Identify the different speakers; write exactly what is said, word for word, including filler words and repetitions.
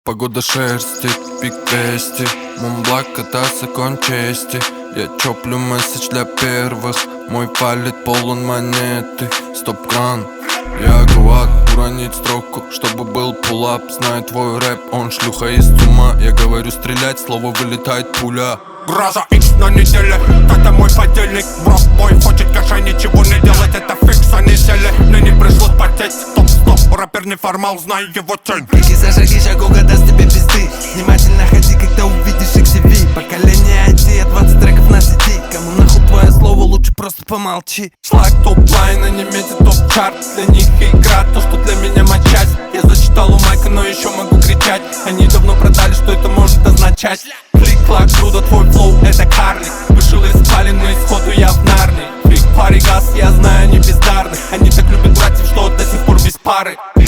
Speaker 1: Погода шерстит, пик двести, Монблак кататься кон чести. Я чоплю месседж для первых, мой палит полон монеты. Стоп-кран, я гуак, уронить строку, чтобы был пулап. Знает твой рэп, он шлюха из ума. Я говорю стрелять, слово вылетает пуля.
Speaker 2: Гроза X на неделе, это мой подельник. Брос бой хочет каша, ничего не делать, это фикс, они сели. Мне не пришлось потеть, стоп-стоп, рэпер не формал, знаю его цель.
Speaker 3: Прыгай за шаги, шагуга даст тебе пизды. Внимательно ходи, когда увидишь икс си ви. Поколение ай ти, двадцать треков на сети. Кому нахуй твое слово, лучше просто помолчи.
Speaker 2: Шлак топ-лайн, они метят топ-чарт. Для них игра, то, что для меня моя часть. Я зачитал у майка, но еще могу кричать. Они давно продали, что это может означать. Клик-клак, груда, твой флоу, это карлик. Вышел из спален, но исходу я в Нарнии. Фрик, пари, газ, я знаю, они бездарны. Они так любят братьев, что до сих пор без пары.